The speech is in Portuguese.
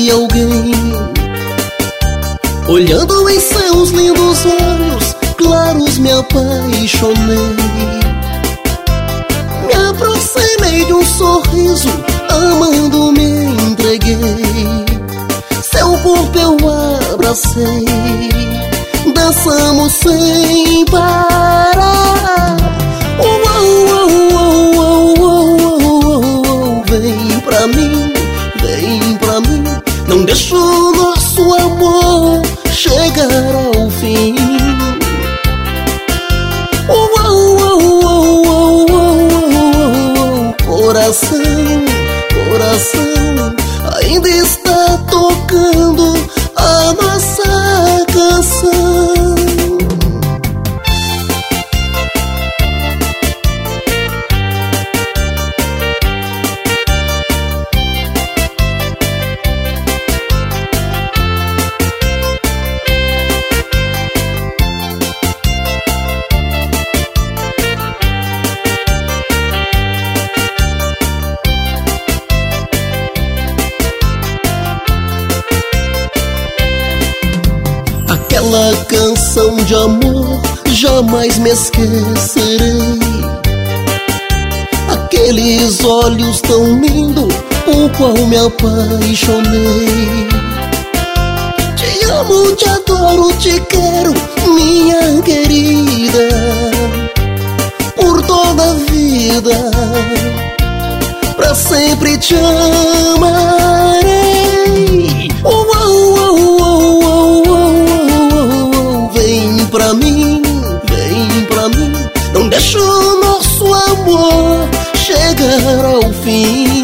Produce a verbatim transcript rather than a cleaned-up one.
vi alguém. Olhando em seus lindos olhos claros me apaixonei. Me aproximei de um sorriso, amando me entreguei. Seu corpo eu abracei, dançamos sem parar. Uou, uou, uou, uou, uou, uou. Vem pra mim, vem pra mim, não deixa o nosso amor chegar ao fim. Uou, uou, uou, uou, uou. Coração, coração, ainda está tocando a nossa canção. Aquela canção de amor jamais me esquecerei. Aqueles olhos tão lindos por qual me apaixonei. Te amo, te adoro, te quero, minha querida, por toda a vida, pra sempre te amarei. Uou, uou, uou, uou, uou. Vem pra mim, vem pra mim, não deixa o nosso amor chegar ao fim.